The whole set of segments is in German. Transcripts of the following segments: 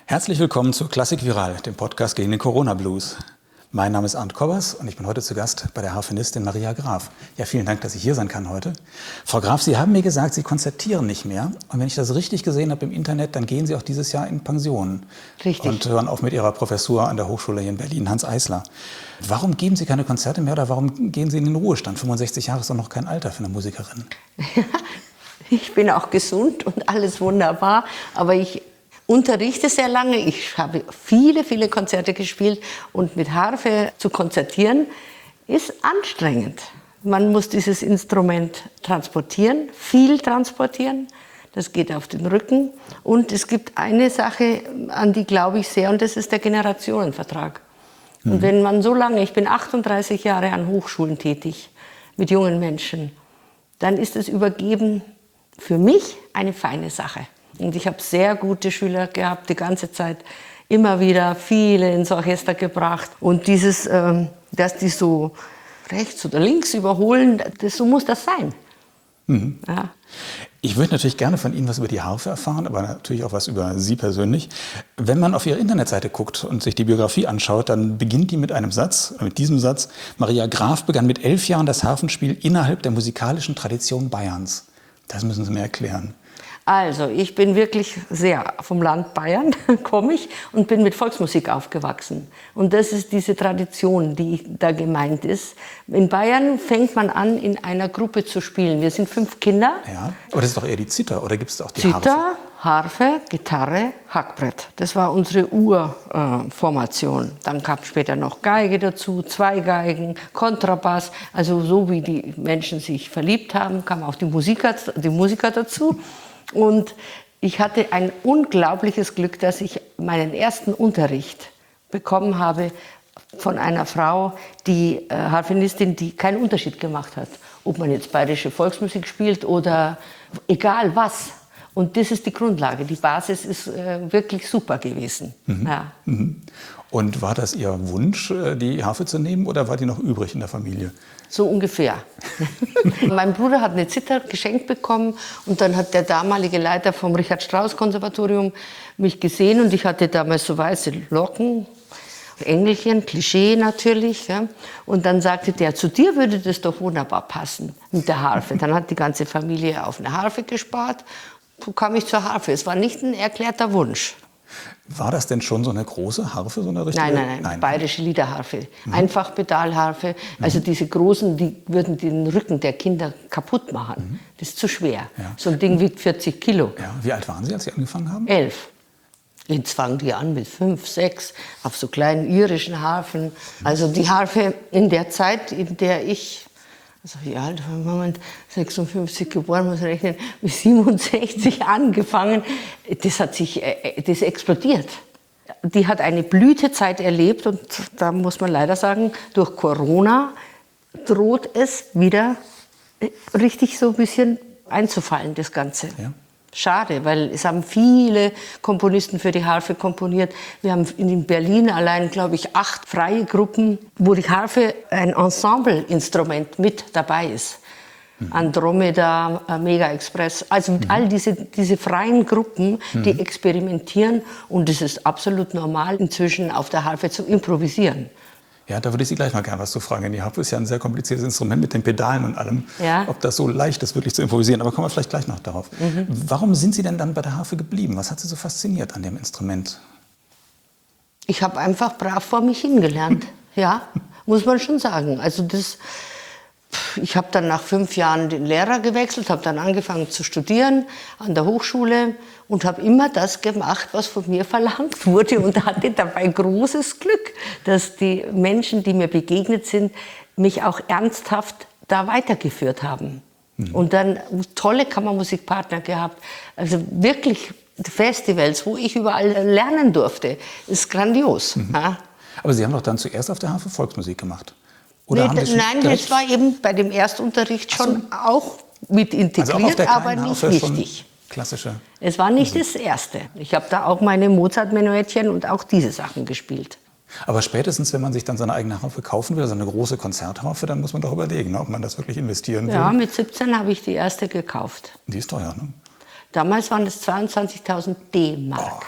Herzlich willkommen zu Klassik Viral, dem Podcast gegen den Corona-Blues. Mein Name ist Arndt Kobbers und ich bin heute zu Gast bei der Harfenistin Maria Graf. Ja, vielen Dank, dass ich hier sein kann heute. Frau Graf, Sie haben mir gesagt, Sie konzertieren nicht mehr. Und wenn ich das richtig gesehen habe im Internet, dann gehen Sie auch dieses Jahr in Pension. Richtig. Und hören auf mit Ihrer Professur an der Hochschule hier in Berlin, Hans Eisler. Warum geben Sie keine Konzerte mehr oder warum gehen Sie in den Ruhestand? 65 Jahre ist doch noch kein Alter für eine Musikerin. Ich bin auch gesund und alles wunderbar, aber ich unterrichte sehr lange. Ich habe viele Konzerte gespielt und mit Harfe zu konzertieren ist anstrengend. Man muss dieses Instrument transportieren, viel transportieren. Das geht auf den Rücken. Und es gibt eine Sache, an die glaube ich sehr, und das ist der Generationenvertrag. Und wenn man so lange, ich bin 38 Jahre an Hochschulen tätig, mit jungen Menschen, dann ist das Übergeben für mich eine feine Sache. Und ich habe sehr gute Schüler gehabt, die ganze Zeit immer wieder viele ins Orchester gebracht. Und dieses, dass die so rechts oder links überholen, so muss das sein. Mhm. Ja. Ich würde natürlich gerne von Ihnen was über die Harfe erfahren, aber natürlich auch was über Sie persönlich. Wenn man auf Ihre Internetseite guckt und sich die Biografie anschaut, dann beginnt die mit einem Satz, mit diesem Satz: Maria Graf begann mit 11 Jahren das Harfenspiel innerhalb der musikalischen Tradition Bayerns. Das müssen Sie mir erklären. Also, ich bin wirklich sehr vom Land Bayern, komme ich, und bin mit Volksmusik aufgewachsen. Und das ist diese Tradition, die da gemeint ist. In Bayern fängt man an, in einer Gruppe zu spielen. Wir sind 5 Kinder. Ja, aber das ist doch eher die Zither, oder gibt es auch die Zither, Harfe? Harfe, Gitarre, Hackbrett. Das war unsere Urformation. Dann kam später noch Geige dazu, 2 Geigen, Kontrabass. Also so wie die Menschen sich verliebt haben, kamen auch die Musiker dazu. Und ich hatte ein unglaubliches Glück, dass ich meinen ersten Unterricht bekommen habe von einer Frau, die Harfenistin, die keinen Unterschied gemacht hat, ob man jetzt bayerische Volksmusik spielt oder egal was. Und das ist die Grundlage. Die Basis ist wirklich super gewesen. Mhm. Ja. Mhm. Und war das Ihr Wunsch, die Harfe zu nehmen, oder war die noch übrig in der Familie? So ungefähr. Mein Bruder hat eine Zither geschenkt bekommen und dann hat der damalige Leiter vom Richard-Strauss-Konservatorium mich gesehen und ich hatte damals so weiße Locken, Engelchen, Klischee natürlich. Ja. Und dann sagte der, zu dir würde das doch wunderbar passen mit der Harfe. Dann hat die ganze Familie auf eine Harfe gespart. So kam ich zur Harfe. Es war nicht ein erklärter Wunsch. War das denn schon so eine große Harfe, so eine richtige? Nein, bayerische Liederharfe, Einfachpedalharfe. Also diese großen, die würden den Rücken der Kinder kaputt machen. Das ist zu schwer. Ja. So ein Ding wiegt 40 Kilo. Ja. Wie alt waren Sie, als Sie angefangen haben? 11. Jetzt fangen die an mit 5, 6 auf so kleinen irischen Harfen. Also die Harfe in der Zeit, in der ich, also wie alt war ich? Moment, 56 geboren, muss ich rechnen, mit 67 angefangen, das explodiert. Die hat eine Blütezeit erlebt und da muss man leider sagen, durch Corona droht es wieder richtig so ein bisschen einzufallen, das Ganze. Ja. Schade, weil es haben viele Komponisten für die Harfe komponiert. Wir haben in Berlin allein, glaube ich, 8 freie Gruppen, wo die Harfe ein Ensemble-Instrument mit dabei ist. Andromeda, Mega Express, also all diese freien Gruppen, die experimentieren, und es ist absolut normal, inzwischen auf der Harfe zu improvisieren. Ja, da würde ich Sie gleich mal gerne was zu fragen. Die Harfe ist ja ein sehr kompliziertes Instrument mit den Pedalen und allem. Ja. Ob das so leicht ist, wirklich zu improvisieren. Aber kommen wir vielleicht gleich noch darauf. Warum sind Sie denn dann bei der Harfe geblieben? Was hat Sie so fasziniert an dem Instrument? Ich habe einfach brav vor mich hingelernt. Ja, muss man schon sagen. Also ich habe dann nach 5 Jahren den Lehrer gewechselt, habe dann angefangen zu studieren an der Hochschule und habe immer das gemacht, was von mir verlangt wurde, und hatte dabei großes Glück, dass die Menschen, die mir begegnet sind, mich auch ernsthaft da weitergeführt haben. Und dann tolle Kammermusikpartner gehabt, also wirklich Festivals, wo ich überall lernen durfte. Das ist grandios. Ja. Aber Sie haben doch dann zuerst auf der Harfe Volksmusik gemacht. Nee, nein, das war eben bei dem Erstunterricht schon auch mit integriert, also aber nicht wichtig. Klassische. Es war nicht das Erste. Ich habe da auch meine Mozart-Menuettchen und auch diese Sachen gespielt. Aber spätestens, wenn man sich dann seine eigene Harfe kaufen will, so eine große Konzertharfe, dann muss man doch überlegen, ob man das wirklich investieren will. Ja, mit 17 habe ich die erste gekauft. Die ist teuer, ne? Damals waren es 22.000 D-Mark.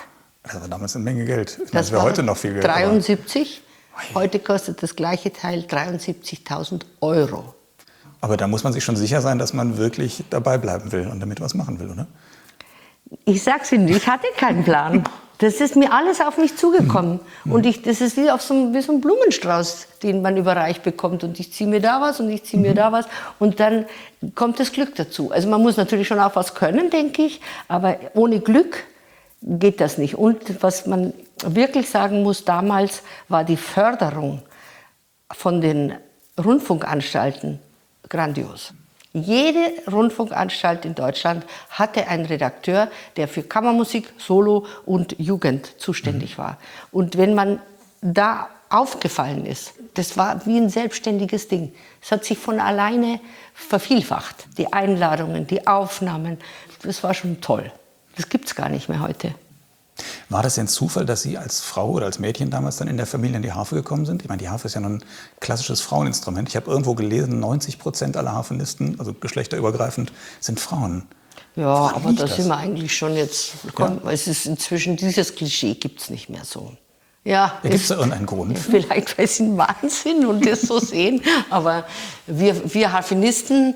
Das war damals eine Menge Geld. Das wäre war heute noch viel Geld. 73. Heute kostet das gleiche Teil 73.000 Euro. Aber da muss man sich schon sicher sein, dass man wirklich dabei bleiben will und damit was machen will, oder? Ich sag's Ihnen, ich hatte keinen Plan. Das ist mir alles auf mich zugekommen. Und das ist wie so ein Blumenstrauß, den man überreicht bekommt. Und ich ziehe mir da was und ich ziehe mir da was. Und dann kommt das Glück dazu. Also man muss natürlich schon auch was können, denke ich. Aber ohne Glück geht das nicht. Und was man wirklich sagen muss, damals war die Förderung von den Rundfunkanstalten grandios. Jede Rundfunkanstalt in Deutschland hatte einen Redakteur, der für Kammermusik, Solo und Jugend zuständig war. Und wenn man da aufgefallen ist, das war wie ein selbstständiges Ding. Es hat sich von alleine vervielfacht. Die Einladungen, die Aufnahmen, das war schon toll. Das gibt es gar nicht mehr heute. War das denn Zufall, dass Sie als Frau oder als Mädchen damals dann in der Familie an die Harfe gekommen sind? Ich meine, die Harfe ist ja nun ein klassisches Fraueninstrument. Ich habe irgendwo gelesen, 90% aller Harfenisten, also geschlechterübergreifend, sind Frauen. Ja, aber da sind wir eigentlich schon jetzt. Komm, ja. Es ist inzwischen, dieses Klischee gibt es nicht mehr so. Ja, gibt es da irgendeinen Grund? Vielleicht, weil sie ein Wahnsinn und das so sehen. Aber wir Harfenisten.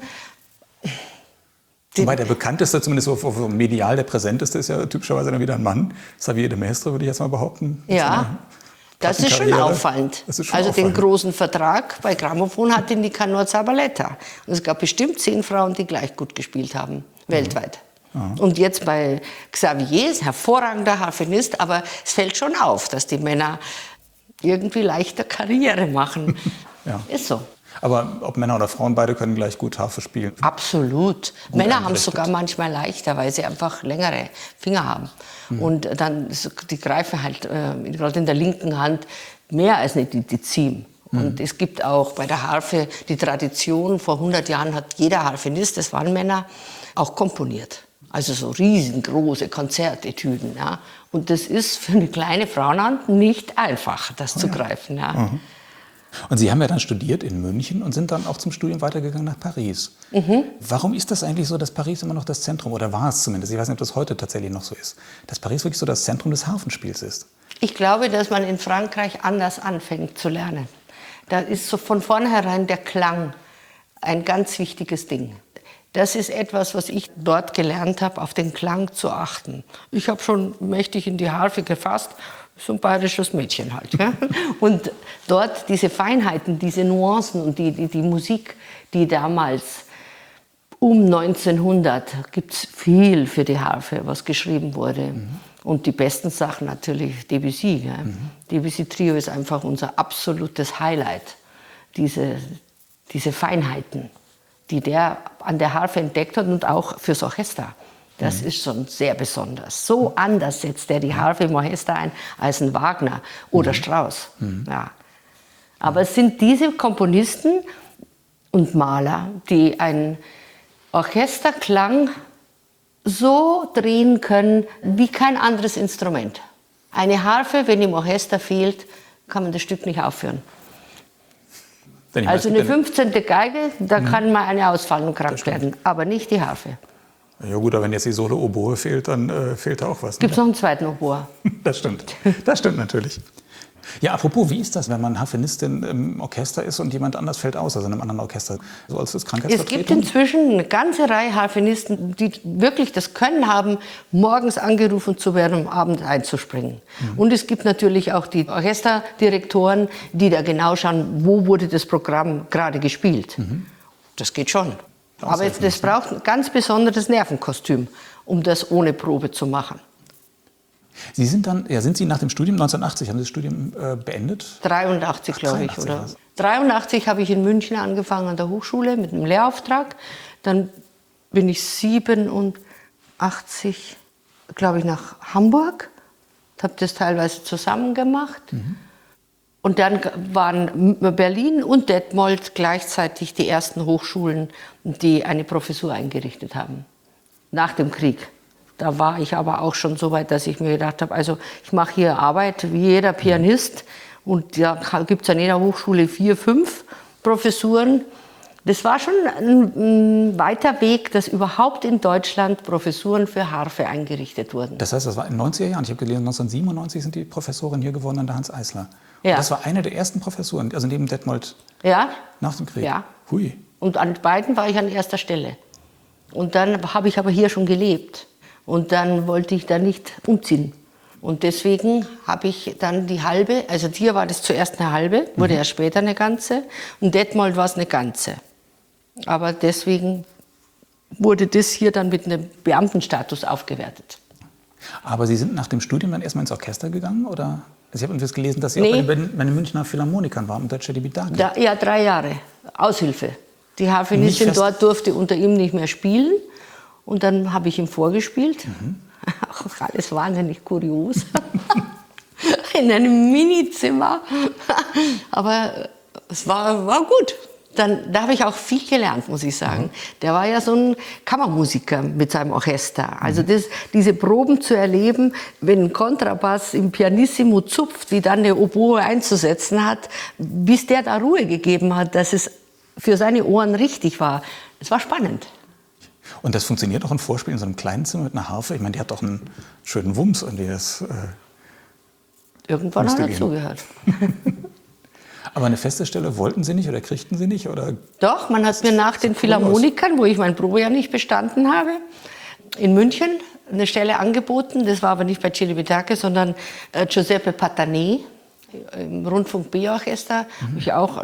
Wobei der bekannteste, zumindest so medial der präsenteste, ist ja typischerweise dann wieder ein Mann. Xavier de Maistre, würde ich jetzt mal behaupten. Ja, das ist schon auffallend. Den großen Vertrag bei Grammophon hatte Nicanor Zabaleta. Und es gab bestimmt 10 Frauen, die gleich gut gespielt haben, weltweit. Ja. Und jetzt bei Xavier, ist ein hervorragender Harfenist, aber es fällt schon auf, dass die Männer irgendwie leichter Karriere machen. Ja. Ist so. Aber ob Männer oder Frauen, beide können gleich gut Harfe spielen. Absolut. Männer haben es sogar manchmal leichter, weil sie einfach längere Finger haben. Und dann, die greifen halt, gerade in der linken Hand, mehr als eine Dizim. Und es gibt auch bei der Harfe die Tradition, vor 100 Jahren hat jeder Harfenist, das waren Männer, auch komponiert. Also so riesengroße Konzertetüden. Ja. Und das ist für eine kleine Frauenhand nicht einfach, das zu greifen. Ja. Mhm. Und Sie haben ja dann studiert in München und sind dann auch zum Studium weitergegangen nach Paris. Warum ist das eigentlich so, dass Paris immer noch das Zentrum, oder war es zumindest, ich weiß nicht, ob das heute tatsächlich noch so ist, dass Paris wirklich so das Zentrum des Harfenspiels ist? Ich glaube, dass man in Frankreich anders anfängt zu lernen. Da ist so von vornherein der Klang ein ganz wichtiges Ding. Das ist etwas, was ich dort gelernt habe, auf den Klang zu achten. Ich habe schon mächtig in die Harfe gefasst, so ein bayerisches Mädchen halt. Ja? Und dort diese Feinheiten, diese Nuancen und die Musik, die damals um 1900, gibt es viel für die Harfe, was geschrieben wurde. Und die besten Sachen natürlich Debussy. Ja? Debussy Trio ist einfach unser absolutes Highlight. Diese Feinheiten, die der an der Harfe entdeckt hat und auch fürs Orchester. Das ist schon sehr besonders. So anders setzt er die Harfe im Orchester ein als ein Wagner oder Strauss. Ja. Aber es sind diese Komponisten und Maler, die einen Orchesterklang so drehen können wie kein anderes Instrument. Eine Harfe, wenn im Orchester fehlt, kann man das Stück nicht aufführen. Also eine 15. Geige, da kann mal eine ausfallen und krank werden, aber nicht die Harfe. Ja gut, aber wenn jetzt die Solo-Oboe fehlt, dann fehlt da auch was. Gibt es noch einen zweiten Oboe? Das stimmt natürlich. Ja, apropos, wie ist das, wenn man Harfenistin im Orchester ist und jemand anders fällt aus, also in einem anderen Orchester, so als Krankheitsvertretung? Es gibt inzwischen eine ganze Reihe Harfenisten, die wirklich das Können haben, morgens angerufen zu werden, um abends einzuspringen. Und es gibt natürlich auch die Orchesterdirektoren, die da genau schauen, wo wurde das Programm gerade gespielt. Das geht schon. Aber das braucht ein ganz besonderes Nervenkostüm, um das ohne Probe zu machen. Sie sind dann, ja, sind Sie nach dem Studium 1980, haben Sie das Studium beendet? 83, glaube ich, oder? 83 habe ich in München angefangen an der Hochschule mit einem Lehrauftrag. Dann bin ich 87, glaube ich, nach Hamburg, habe das teilweise zusammen gemacht. Und dann waren Berlin und Detmold gleichzeitig die ersten Hochschulen, die eine Professur eingerichtet haben, nach dem Krieg. Da war ich aber auch schon so weit, dass ich mir gedacht habe, also ich mache hier Arbeit wie jeder Pianist und da gibt es an jeder Hochschule 4, 5 Professuren. Das war schon ein weiter Weg, dass überhaupt in Deutschland Professuren für Harfe eingerichtet wurden. Das heißt, das war in den 90er Jahren. Ich habe gelesen, 1997 sind die Professoren hier geworden an der Hans Eisler. Ja. Und das war eine der ersten Professuren, also neben Detmold Ja. nach dem Krieg. Ja. Hui. Und an beiden war ich an erster Stelle. Und dann habe ich aber hier schon gelebt. Und dann wollte ich da nicht umziehen. Und deswegen habe ich dann die halbe, also hier war das zuerst eine halbe, wurde erst später eine ganze. Und Detmold war es eine ganze. Aber deswegen wurde das hier dann mit einem Beamtenstatus aufgewertet. Aber Sie sind nach dem Studium dann erstmal ins Orchester gegangen? Oder? Also ich habe etwas gelesen, dass Sie Nee. auch bei den Münchner Philharmonikern waren unter Cedi Bidaki. Ja, 3 Jahre. Aushilfe. Die Harfenistin dort durfte unter ihm nicht mehr spielen. Und dann habe ich ihm vorgespielt. Auch alles wahnsinnig kurios. In einem Minizimmer. Aber es war gut. Da habe ich auch viel gelernt, muss ich sagen. Der war ja so ein Kammermusiker mit seinem Orchester. Also diese Proben zu erleben, wenn ein Kontrabass im Pianissimo zupft, wie dann eine Oboe einzusetzen hat, bis der da Ruhe gegeben hat, dass es für seine Ohren richtig war. Es war spannend. Und das funktioniert auch ein Vorspiel in so einem kleinen Zimmer mit einer Harfe? Ich meine, die hat doch einen schönen Wumms. Und Irgendwann hat musste dazugehört. Aber eine feste Stelle wollten Sie nicht oder kriegten Sie nicht? Oder? Doch, man hat mir nach den Philharmonikern, wo ich mein Probejahr nicht bestanden habe, in München eine Stelle angeboten. Das war aber nicht bei Cedi Bidaki, sondern Giuseppe Patané im Rundfunk B-Orchester. Habe ich auch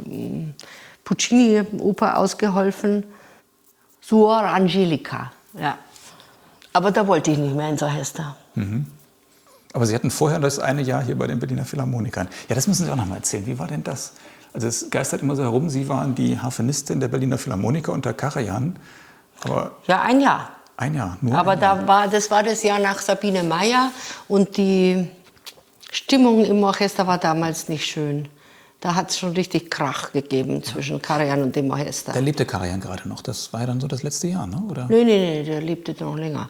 Puccini-Oper ausgeholfen. Suor Angelica, ja. Aber da wollte ich nicht mehr ins Orchester. Aber Sie hatten vorher das eine Jahr hier bei den Berliner Philharmonikern. Ja, das müssen Sie auch noch mal erzählen. Wie war denn das? Also es geistert immer so herum, Sie waren die Harfenistin der Berliner Philharmoniker unter Karajan. Aber Ja, ein Jahr. ein Jahr, nur Aber ein Jahr. das war das Jahr nach Sabine Meyer und die Stimmung im Orchester war damals nicht schön. Da hat es schon richtig Krach gegeben zwischen Karajan und dem Orchester. Da lebte Karajan gerade noch. Das war ja dann so das letzte Jahr, ne? Oder? Nee, der lebte noch länger.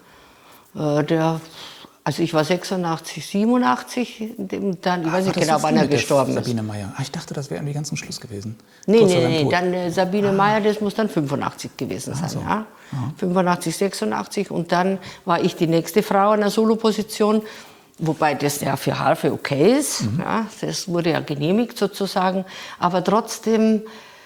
Also ich war 86, 87, dann, ich weiß nicht genau, wann er gestorben ist. Sabine Meyer. Ich dachte, das wäre irgendwie ganz zum Schluss gewesen. Nee, Kurz vor seinem Tod. dann Sabine Meyer, das muss dann 85 gewesen sein. so. Ja? 85, 86 und dann war ich die nächste Frau in der Soloposition, wobei das ja für Harfe okay ist. Ja? Das wurde ja genehmigt sozusagen, aber trotzdem,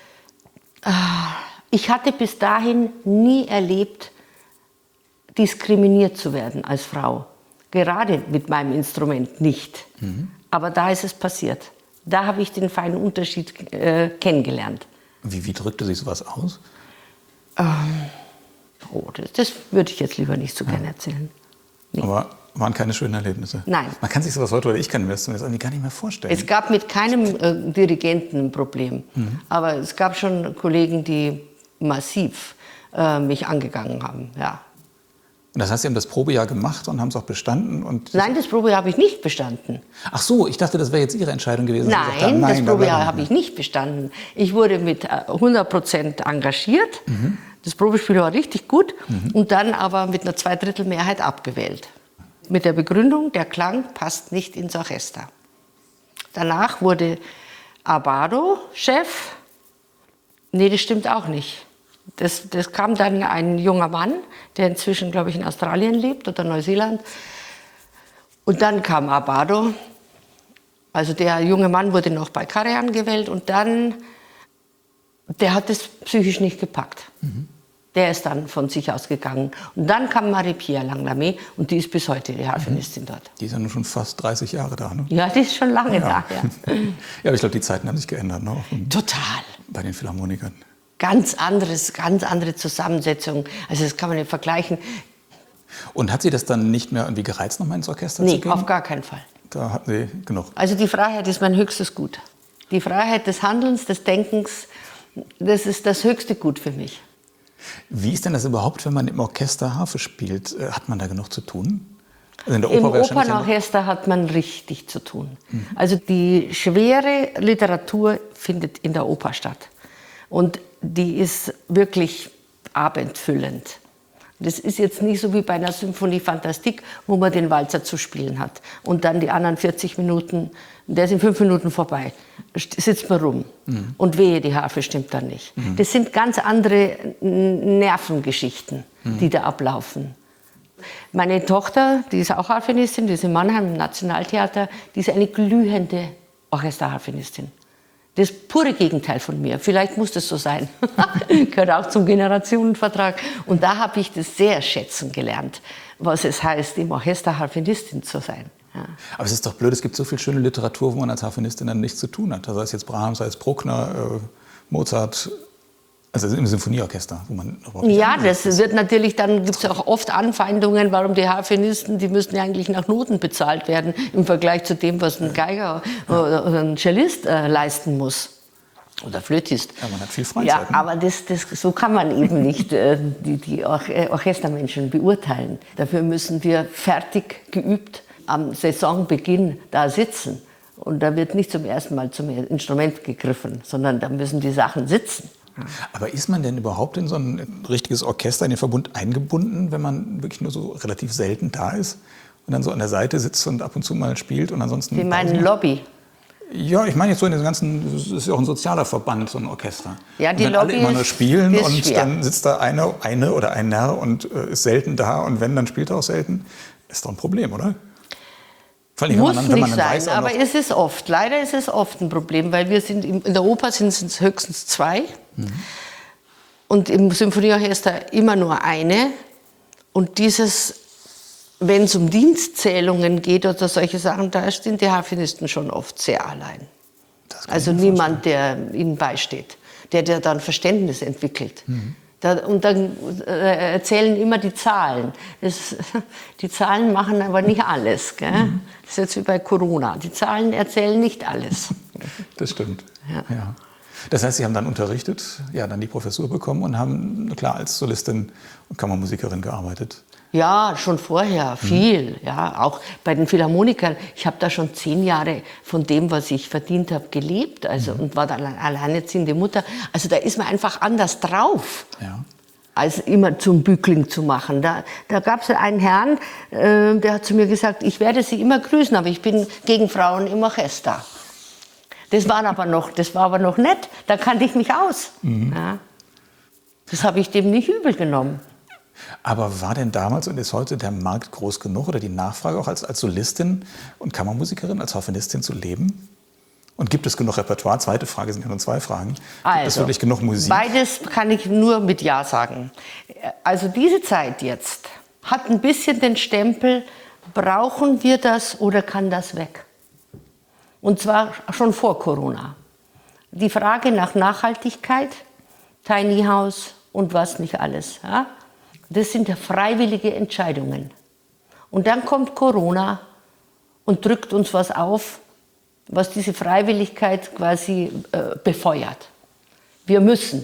ich hatte bis dahin nie erlebt, diskriminiert zu werden als Frau. Gerade mit meinem Instrument nicht. Aber da ist es passiert. Da habe ich den feinen Unterschied kennengelernt. Wie drückte sich sowas aus? Das würde ich jetzt lieber nicht so gerne erzählen. Nee. Aber waren keine schönen Erlebnisse? Nein. Man kann sich sowas heute, oder ich kann mir das zumindest irgendwie gar nicht mehr vorstellen. Es gab mit keinem Dirigenten ein Problem. Aber es gab schon Kollegen, die massiv mich angegangen haben. Ja. Und das heißt, Sie haben das Probejahr gemacht und haben es auch bestanden? Und Nein, das Probejahr habe ich nicht bestanden. Ach so, ich dachte, das wäre jetzt Ihre Entscheidung gewesen. dass Sie gesagt haben, Nein, das da Probejahr bleiben habe wir. ich nicht bestanden. Ich wurde mit 100% engagiert. Das Probespiel war richtig gut. Und dann aber mit einer Zweidrittelmehrheit abgewählt. Mit der Begründung, der Klang passt nicht ins Orchester. Danach wurde Abado Chef. Nee, das stimmt auch nicht. Das kam dann ein junger Mann, der inzwischen, glaube ich, in Australien lebt oder Neuseeland. Und dann kam Abado. Also der junge Mann wurde noch bei Karajan gewählt und dann, der hat es psychisch nicht gepackt. Der ist dann von sich aus gegangen. Und dann kam Marie-Pierre Langlamé und die ist bis heute die Harfenistin dort. Die ist ja nun schon fast 30 Jahre da, ne? Ja, die ist schon lange da. Ja. Ja, aber ich glaube, die Zeiten haben sich geändert, ne? Auch Total. bei den Philharmonikern. Ganz andere Zusammensetzung. Also das kann man nicht vergleichen. Und hat Sie das dann nicht mehr irgendwie gereizt, nochmal ins Orchester zu Nee, gehen? auf gar keinen Fall. Da hatten Sie genug. Also die Freiheit ist mein höchstes Gut. Die Freiheit des Handelns, des Denkens, das ist das höchste Gut für mich. Wie ist denn das überhaupt, wenn man im Orchester Harfe spielt? Hat man da genug zu tun? Also in der Im Oper wahrscheinlich ja noch- Opernorchester hat man richtig zu tun. Also die schwere Literatur findet in der Oper statt. Und die ist wirklich abendfüllend. Das ist jetzt nicht so wie bei einer Symphonie Fantastique, wo man den Walzer zu spielen hat. Und dann die anderen 40 Minuten, der ist in 5 Minuten vorbei, sitzt man rum. Und wehe, die Harfe stimmt dann nicht. Das sind ganz andere Nervengeschichten, die da ablaufen. Meine Tochter, die ist auch Harfenistin, die ist in Mannheim im Nationaltheater, die ist eine glühende Orchesterharfenistin. Das pure Gegenteil von mir. Vielleicht muss das so sein. Gehört auch zum Generationenvertrag. Und da habe ich das sehr schätzen gelernt, was es heißt, im Orchester Harfenistin zu sein. Ja. Aber es ist doch blöd, es gibt so viel schöne Literatur, wo man als Harfenistin dann nichts zu tun hat. Sei es jetzt Brahms, sei es Bruckner, Mozart, also im Symphonieorchester, wo man überhaupt nicht das wird natürlich, dann gibt es auch oft Anfeindungen, warum die Harfenisten, die müssten ja eigentlich nach Noten bezahlt werden, im Vergleich zu dem, was ein Geiger oder ein Cellist leisten muss. Oder Flötist. Ja, man hat viel Freizeit. Ja, aber so kann man eben nicht die Orchestermenschen beurteilen. Dafür müssen wir fertig geübt am Saisonbeginn da sitzen. Und da wird nicht zum ersten Mal zum Instrument gegriffen, sondern da müssen die Sachen sitzen. Aber ist man denn überhaupt in so ein richtiges Orchester, in den Verbund eingebunden, wenn man wirklich nur so relativ selten da ist und dann so an der Seite sitzt und ab und zu mal spielt und ansonsten... Sie meinen Lobby? Ja, ich meine jetzt so in den ganzen, das ist ja auch ein sozialer Verband, so ein Orchester. Ja, die und wenn Lobby alle immer nur spielen ist und schwer. dann sitzt da eine oder ein Narr und ist selten da und wenn, dann spielt er auch selten. Ist doch ein Problem, oder? Vor allem, Muss wenn nicht man dann sein, weiß, auch aber noch, es ist oft, leider ist es oft ein Problem, weil wir sind in der Oper sind es höchstens 2 und im Symphonieorchester immer nur eine. Und dieses, wenn es um Dienstzählungen geht oder solche Sachen, da sind die Harfenisten schon oft sehr allein. Also niemand, der ihnen beisteht, der dann Verständnis entwickelt. Und dann erzählen immer die Zahlen. Die Zahlen machen aber nicht alles. Gell? Das ist jetzt wie bei Corona. Die Zahlen erzählen nicht alles. Das stimmt. Ja. Ja. Das heißt, Sie haben dann unterrichtet, ja, dann die Professur bekommen und haben, klar, als Solistin und Kammermusikerin gearbeitet. Ja, schon vorher, viel. Ja, auch bei den Philharmonikern. Ich habe da schon 10 Jahre von dem, was ich verdient habe, gelebt. Also, und war dann alleinerziehende Mutter. Also da ist man einfach anders drauf, als immer zum Bückling zu machen. Da gab es einen Herrn, der hat zu mir gesagt, ich werde Sie immer grüßen, aber ich bin gegen Frauen im Orchester. Das war aber noch nett, da kannte ich mich aus. Ja. Das habe ich dem nicht übel genommen. Aber war denn damals und ist heute der Markt groß genug oder die Nachfrage auch als Solistin und Kammermusikerin, als Harfenistin zu leben? Und gibt es genug Repertoire? Zweite Frage, sind ja nur 2 Fragen. Gibt es wirklich genug Musik? Beides kann ich nur mit Ja sagen. Also diese Zeit jetzt hat ein bisschen den Stempel, brauchen wir das oder kann das weg? Und zwar schon vor Corona. Die Frage nach Nachhaltigkeit, Tiny House und was nicht alles. Ja? Das sind ja freiwillige Entscheidungen. Und dann kommt Corona und drückt uns was auf, was diese Freiwilligkeit quasi befeuert. Wir müssen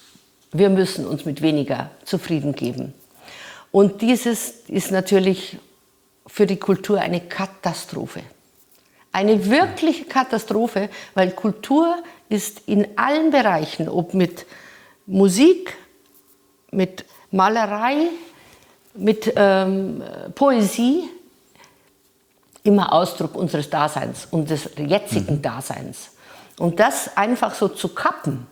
uns mit weniger zufrieden geben. Und dieses ist natürlich für die Kultur eine Katastrophe. Eine wirkliche Katastrophe, weil Kultur ist in allen Bereichen, ob mit Musik, mit Malerei, mit Poesie, immer Ausdruck unseres Daseins und des jetzigen Daseins. Und das einfach so zu kappen,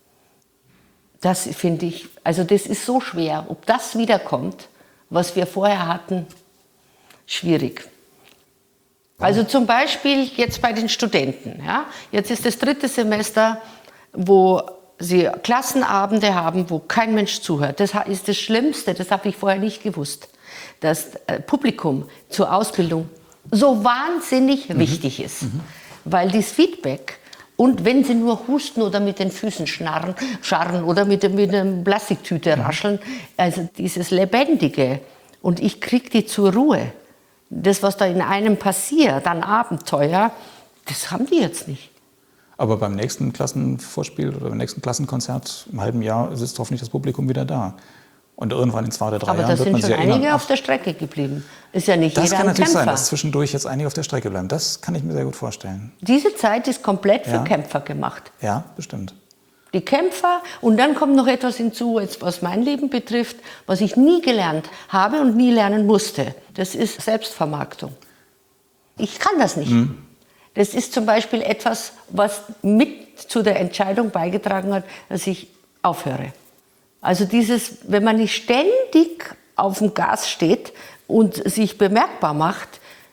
das finde ich, also das ist so schwer. Ob das wiederkommt, was wir vorher hatten, schwierig. Also zum Beispiel jetzt bei den Studenten. Ja? Jetzt ist das 3. Semester, wo sie Klassenabende haben, wo kein Mensch zuhört. Das ist das Schlimmste, das habe ich vorher nicht gewusst. Das Publikum zur Ausbildung so wahnsinnig wichtig ist. Weil das Feedback, und wenn sie nur husten oder mit den Füßen scharren oder mit einer Plastiktüte rascheln, also dieses Lebendige, und ich kriege die zur Ruhe. Das, was da in einem passiert, an Abenteuer, das haben die jetzt nicht. Aber beim nächsten Klassenvorspiel oder beim nächsten Klassenkonzert im halben Jahr sitzt hoffentlich das Publikum wieder da. Und irgendwann in 2 oder 3 Jahren wird man sich erinnern. Aber da sind schon einige auf der Strecke geblieben. Ist ja nicht jeder ein Kämpfer. Das kann natürlich sein, dass zwischendurch jetzt einige auf der Strecke bleiben. Das kann ich mir sehr gut vorstellen. Diese Zeit ist komplett für Kämpfer gemacht. Ja, bestimmt. die Kämpfer. Und dann kommt noch etwas hinzu, was mein Leben betrifft, was ich nie gelernt habe und nie lernen musste. Das ist Selbstvermarktung. Ich kann das nicht. Das ist zum Beispiel etwas, was mit zu der Entscheidung beigetragen hat, dass ich aufhöre. Also dieses, wenn man nicht ständig auf dem Gas steht und sich bemerkbar macht,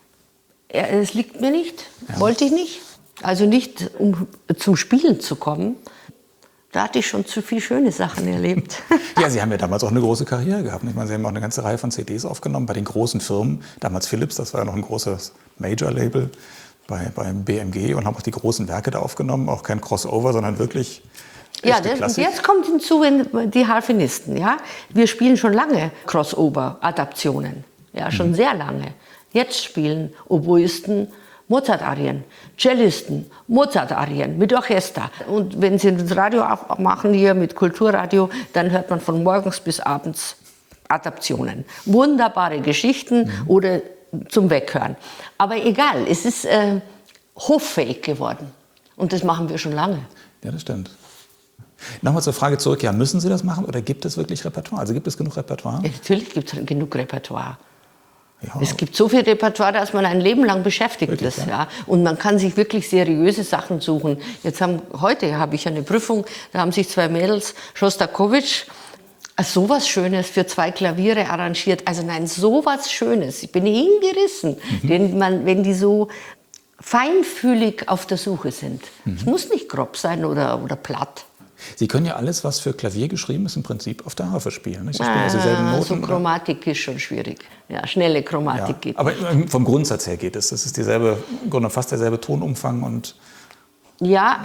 es liegt mir nicht, wollte ich nicht. Also nicht, um zum Spielen zu kommen. Da hatte ich schon zu viele schöne Sachen erlebt. Ja, Sie haben ja damals auch eine große Karriere gehabt. Ich meine, Sie haben auch eine ganze Reihe von CDs aufgenommen bei den großen Firmen. Damals Philips, das war ja noch ein großes Major-Label beim BMG und haben auch die großen Werke da aufgenommen. Auch kein Crossover, sondern wirklich echte Klassik. Jetzt kommt hinzu die Harfenisten. Ja? Wir spielen schon lange Crossover-Adaptionen. Ja, schon sehr lange. Jetzt spielen Oboisten Mozart-Arien, Cellisten, Mozart-Arien mit Orchester. Und wenn Sie das Radio machen hier mit Kulturradio, dann hört man von morgens bis abends Adaptionen. Wunderbare Geschichten oder zum Weghören. Aber egal, es ist hoffähig geworden. Und das machen wir schon lange. Ja, das stimmt. Nochmal zur Frage zurück, ja, müssen Sie das machen oder gibt es wirklich Repertoire? Also gibt es genug Repertoire? Ja, natürlich gibt es genug Repertoire. Ja. Es gibt so viel Repertoire, dass man ein Leben lang beschäftigt wirklich, ist. Ja. Und man kann sich wirklich seriöse Sachen suchen. Heute habe ich eine Prüfung, da haben sich 2 Mädels, Schostakowitsch, sowas Schönes für 2 Klaviere arrangiert. Also nein, sowas Schönes. Ich bin hingerissen, wenn die so feinfühlig auf der Suche sind. Es muss nicht grob sein oder platt. Sie können ja alles, was für Klavier geschrieben ist, im Prinzip auf der Harfe spielen. Sie spielen also dieselben Noten. So Chromatik ist schon schwierig. Ja, schnelle Chromatik geht. Aber vom Grundsatz her geht es. Das ist dieselbe, im Grunde fast derselbe Tonumfang. Und ja,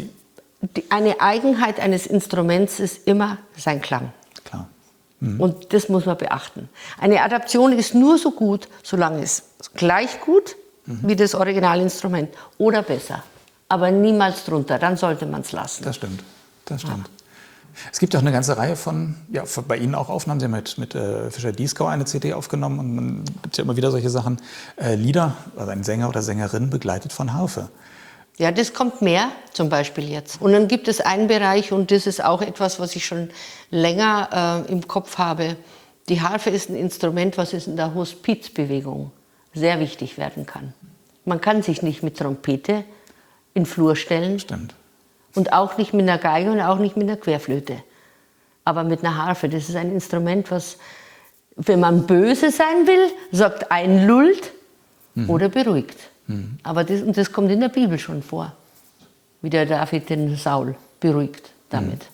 eine Eigenheit eines Instruments ist immer sein Klang. Klar. Und das muss man beachten. Eine Adaption ist nur so gut, solange es gleich gut wie das Originalinstrument oder besser. Aber niemals drunter, dann sollte man es lassen. Das stimmt. Das stimmt. Es gibt auch eine ganze Reihe von, bei Ihnen auch Aufnahmen. Sie haben mit Fischer-Dieskau eine CD aufgenommen und man gibt ja immer wieder solche Sachen. Lieder, also ein Sänger oder Sängerin begleitet von Harfe. Ja, das kommt mehr, zum Beispiel jetzt. Und dann gibt es einen Bereich, und das ist auch etwas, was ich schon länger im Kopf habe. Die Harfe ist ein Instrument, was in der Hospizbewegung sehr wichtig werden kann. Man kann sich nicht mit Trompete in den Flur stellen. Stimmt. Und auch nicht mit einer Geige und auch nicht mit einer Querflöte. Aber mit einer Harfe, das ist ein Instrument, was, wenn man böse sein will, sagt, einlullt oder beruhigt. Aber das kommt in der Bibel schon vor, wie der David den Saul beruhigt damit.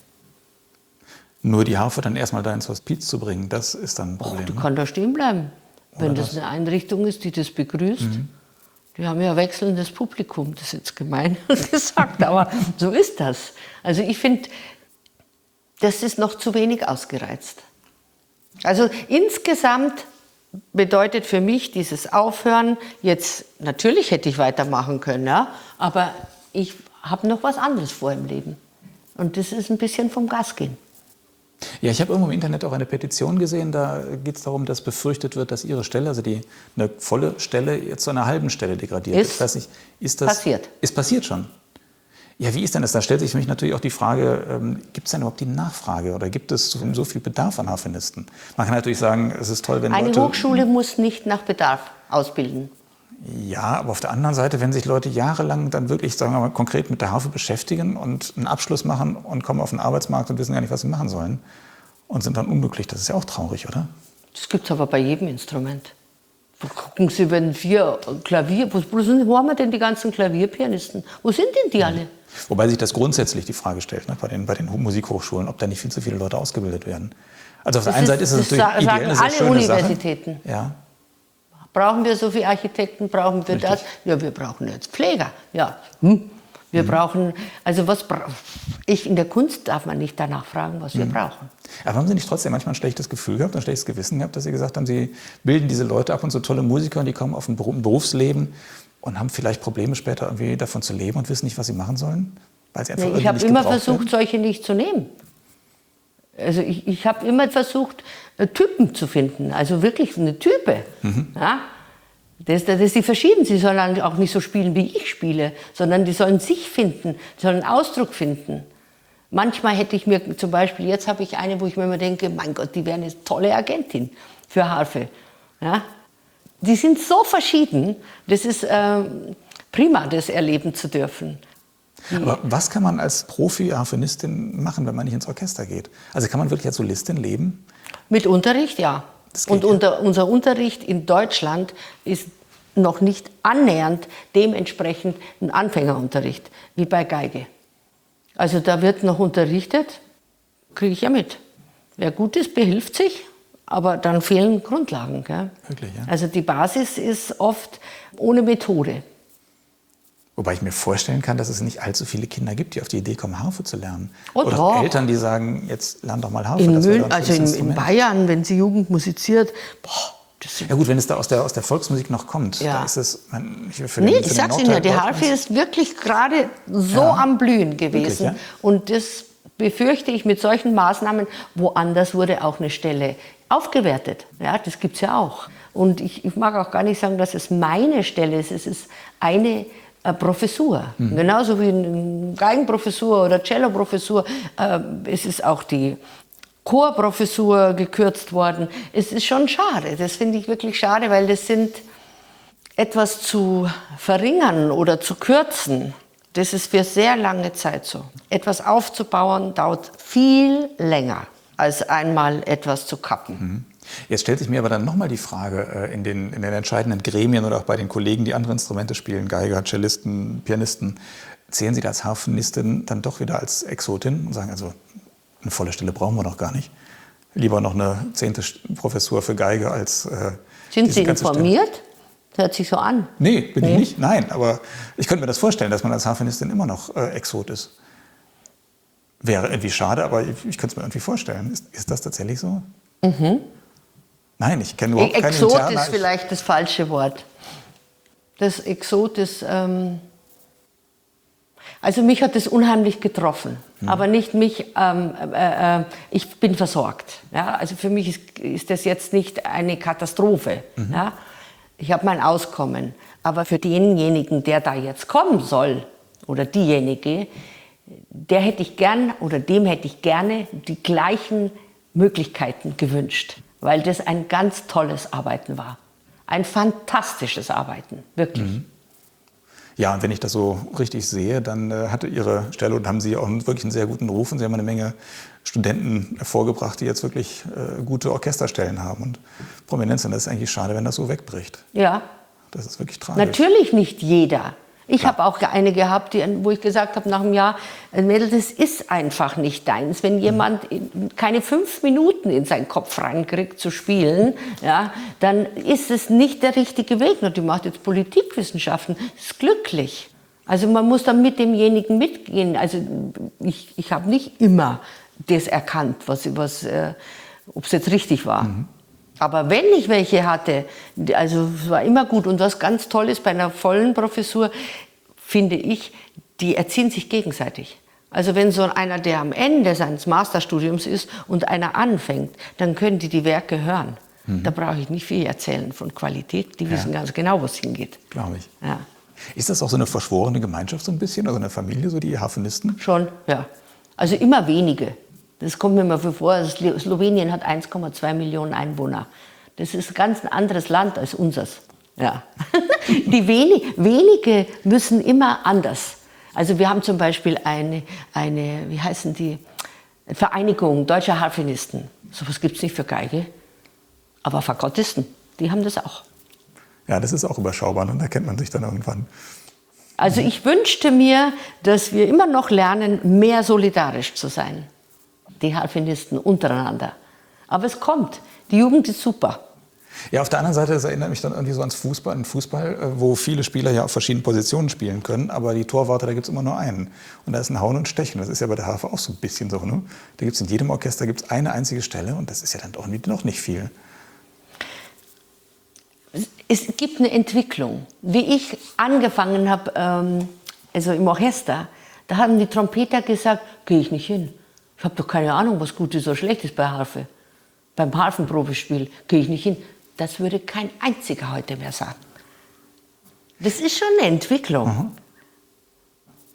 Nur die Harfe dann erstmal da ins Hospiz zu bringen, das ist dann ein Problem. Du kannst da stehen bleiben, wenn das eine Einrichtung ist, die das begrüßt. Die haben ja wechselndes Publikum, das ist jetzt gemein gesagt, aber so ist das. Also ich finde, das ist noch zu wenig ausgereizt. Also insgesamt bedeutet für mich dieses Aufhören, jetzt natürlich hätte ich weitermachen können, ja, aber ich habe noch was anderes vor im Leben. Und das ist ein bisschen vom Gas gehen. Ja, ich habe irgendwo im Internet auch eine Petition gesehen, da geht es darum, dass befürchtet wird, dass Ihre Stelle, also eine volle Stelle, jetzt zu einer halben Stelle degradiert ist. Ich weiß nicht, ist das passiert? Ist passiert schon? Ja, wie ist denn das? Da stellt sich für mich natürlich auch die Frage, gibt es denn überhaupt die Nachfrage oder gibt es so viel Bedarf an Harfenisten? Man kann natürlich sagen, es ist toll, wenn Eine Leute... Hochschule muss nicht nach Bedarf ausbilden. Ja, aber auf der anderen Seite, wenn sich Leute jahrelang dann wirklich, sagen wir mal, konkret mit der Harfe beschäftigen und einen Abschluss machen und kommen auf den Arbeitsmarkt und wissen gar nicht, was sie machen sollen und sind dann unglücklich, das ist ja auch traurig, oder? Das gibt es aber bei jedem Instrument. Gucken Sie, wenn wir Klavier, wo haben wir denn die ganzen Klavierpianisten? Wo sind denn die alle? Wobei sich das grundsätzlich die Frage stellt, ne, bei den Musikhochschulen, ob da nicht viel zu viele Leute ausgebildet werden. Also auf der einen Seite ist es natürlich ideell eine sehr schöne Sache. Universitäten. Ja. Brauchen wir so viele Architekten? Brauchen wir das? Ja, wir brauchen jetzt Pfleger. Ja. Wir brauchen, also in der Kunst darf man nicht danach fragen, was wir brauchen. Aber haben Sie nicht trotzdem manchmal ein schlechtes Gefühl gehabt, ein schlechtes Gewissen gehabt, dass Sie gesagt haben, Sie bilden diese Leute ab und so tolle Musiker und die kommen auf ein Berufsleben und haben vielleicht Probleme später irgendwie davon zu leben und wissen nicht, was sie machen sollen? Weil sie einfach ich habe immer versucht, solche nicht zu nehmen. Also ich habe immer versucht, Typen zu finden, also wirklich eine Type. Ja? Das ist die verschieden. Sie sollen auch nicht so spielen, wie ich spiele, sondern die sollen sich finden, die sollen einen Ausdruck finden. Manchmal hätte ich mir zum Beispiel, jetzt habe ich eine, wo ich mir immer denke, mein Gott, die wäre eine tolle Agentin für Harfe. Ja? Die sind so verschieden, das ist prima, das erleben zu dürfen. Aber was kann man als Profi-Harfenistin machen, wenn man nicht ins Orchester geht? Also kann man wirklich als Solistin leben? Mit Unterricht, ja. Und unser Unterricht in Deutschland ist noch nicht annähernd dementsprechend ein Anfängerunterricht, wie bei Geige. Also da wird noch unterrichtet, kriege ich ja mit. Wer gut ist, behilft sich, aber dann fehlen Grundlagen. Gell? Wirklich, ja? Also die Basis ist oft ohne Methode. Wobei ich mir vorstellen kann, dass es nicht allzu viele Kinder gibt, die auf die Idee kommen, Harfe zu lernen. Oh, oder doch. Eltern, die sagen, jetzt lern doch mal Harfe. In Bayern, wenn sie Jugend musiziert, ja gut, wenn es da aus der Volksmusik noch kommt, ja. da ist es... Ich sag's Ihnen ja, die Harfe ist wirklich gerade so am Blühen gewesen. Wirklich, ja? Und das befürchte ich mit solchen Maßnahmen, woanders wurde auch eine Stelle aufgewertet. Ja, das gibt's ja auch. Und ich mag auch gar nicht sagen, dass es meine Stelle ist. Es ist eine Professur. Genauso wie eine Geigenprofessur oder Celloprofessur. Es ist auch die Chorprofessur gekürzt worden. Es ist schon schade. Das finde ich wirklich schade, weil das sind etwas zu verringern oder zu kürzen. Das ist für sehr lange Zeit so. Etwas aufzubauen dauert viel länger, als einmal etwas zu kappen. Jetzt stellt sich mir aber dann nochmal die Frage, in den entscheidenden Gremien oder auch bei den Kollegen, die andere Instrumente spielen, Geiger, Cellisten, Pianisten, zählen Sie da als Harfenistin dann doch wieder als Exotin und sagen, also eine volle Stelle brauchen wir doch gar nicht. Lieber noch eine 10. Professur für Geige als Sind Sie informiert? Das hört sich so an. Nee, bin ich nicht. Nein, aber ich könnte mir das vorstellen, dass man als Harfenistin immer noch Exot ist. Wäre irgendwie schade, aber ich könnte es mir irgendwie vorstellen. Ist das tatsächlich so? Nein, ich kenne überhaupt keine Exot Interna. ist vielleicht das falsche Wort. Das Exot ist... Also mich hat das unheimlich getroffen, aber nicht mich, ich bin versorgt. Ja? Also für mich ist das jetzt nicht eine Katastrophe. Ja? Ich habe mein Auskommen, aber für denjenigen, der da jetzt kommen soll, oder diejenige, dem hätte ich gerne die gleichen Möglichkeiten gewünscht, weil das ein ganz tolles Arbeiten war. Ein fantastisches Arbeiten, wirklich. Ja, und wenn ich das so richtig sehe, dann hatte Ihre Stelle und haben Sie auch wirklich einen sehr guten Ruf und Sie haben eine Menge Studenten hervorgebracht, die jetzt wirklich gute Orchesterstellen haben und Prominenz. Und das ist eigentlich schade, wenn das so wegbricht. Ja. Das ist wirklich tragisch. Natürlich nicht jeder. Ich habe auch eine gehabt, wo ich gesagt habe nach einem Jahr, Mädel, das ist einfach nicht deins. Wenn jemand keine 5 Minuten in seinen Kopf reinkriegt zu spielen, ja, dann ist es nicht der richtige Weg. Und die macht jetzt Politikwissenschaften, ist glücklich. Also man muss dann mit demjenigen mitgehen. Also ich habe nicht immer das erkannt, ob es jetzt richtig war. Aber wenn ich welche hatte, also es war immer gut. Und was ganz toll ist bei einer vollen Professur, finde ich, die erziehen sich gegenseitig. Also wenn so einer, der am Ende seines Masterstudiums ist und einer anfängt, dann können die Werke hören. Da brauche ich nicht viel erzählen von Qualität. Die wissen ganz genau, wo es hingeht. Glaube ich. Ja. Ist das auch so eine verschworene Gemeinschaft so ein bisschen, also eine Familie, so die Harfenisten? Schon, ja. Also immer wenige. Das kommt mir mal vor, Slowenien hat 1,2 Millionen Einwohner. Das ist ein ganz anderes Land als unseres. Ja. Die wenige müssen immer anders. Also wir haben zum Beispiel eine wie heißen die, Vereinigung deutscher Harfenisten. So etwas gibt es nicht für Geige, aber Fagottisten, die haben das auch. Ja, das ist auch überschaubar und da kennt man sich dann irgendwann. Also ich wünschte mir, dass wir immer noch lernen, mehr solidarisch zu sein. Die Harfenisten untereinander. Aber es kommt. Die Jugend ist super. Ja, auf der anderen Seite, das erinnert mich dann irgendwie so ans Fußball, wo viele Spieler ja auf verschiedenen Positionen spielen können, aber die Torwarte, da gibt es immer nur einen. Und da ist ein Hauen und Stechen. Das ist ja bei der Harfe auch so ein bisschen so. Ne? Da gibt es in jedem Orchester gibt's eine einzige Stelle und das ist ja dann doch noch nicht viel. Es gibt eine Entwicklung. Wie ich angefangen habe, also im Orchester, da haben die Trompeter gesagt, gehe ich nicht hin. Ich habe doch keine Ahnung, was gut ist oder schlecht ist bei Harfe. Beim Harfenprobespiel gehe ich nicht hin. Das würde kein einziger heute mehr sagen. Das ist schon eine Entwicklung.